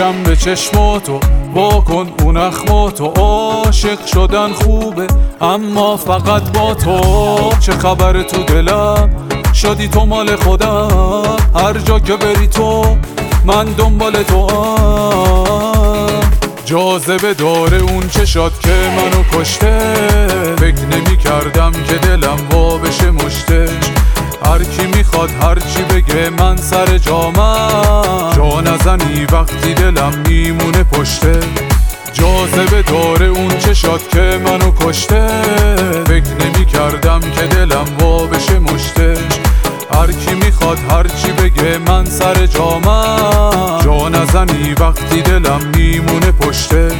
چشم به چشم تو واکن اون اخماتو. عاشق شدن خوبه اما فقط با تو. چه خبر تو دلم شدی تو مال خودم، هر جا که بری تو من دنبال تو جاذبه داره اون چشات که منو کشته. فکر نمی کردم که دلم وا بشه مشتش. هر کی میخواد هر چی بگه من سر جامم. جا نزنی وقتی دلم میمونه پشته. جاذبه داره اون چشات که منو کشته. فکر نمی کردم که دلم وا بشه مشتش. هر کی میخواد هر چی بگه من سر جامم. جا نزنی وقتی دلم میمونه پشته.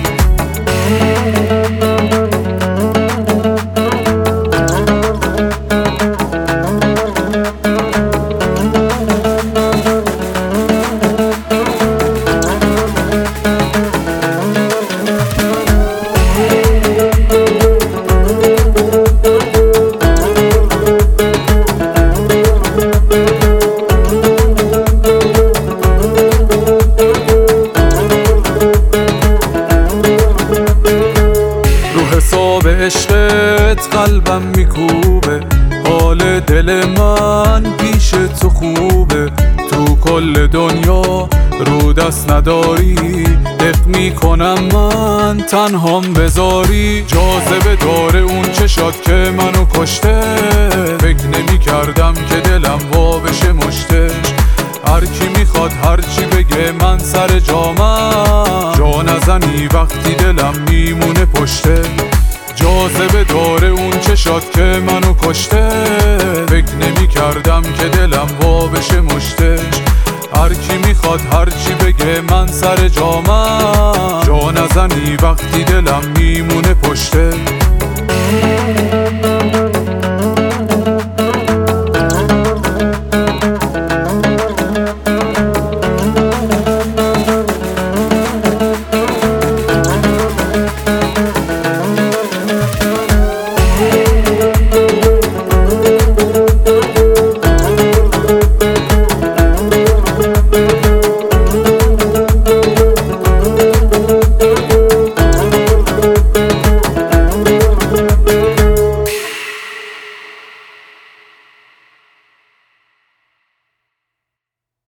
حساب عشقت قلبم میکوبه. حال دل من پیش تو خوبه. تو کل دنیا رو دست نداری. دق میکنم من تنهام بذاری. جاذبه داره اون چشات که منو کشته. فکر نمی کردم که دلم وا بشه مشتش. هر کی میخواد هر چی بگه من سر جامم. جا نزنی وقتی دلم میمونه پشته. جاذبه داره اون چشات که منو کشته. فکر نمی کردم که دلم وا بشه مشتش. هر کی میخواد هر چی بگه من سر جامم. جا نزنی وقتی دلم میمونه پشته.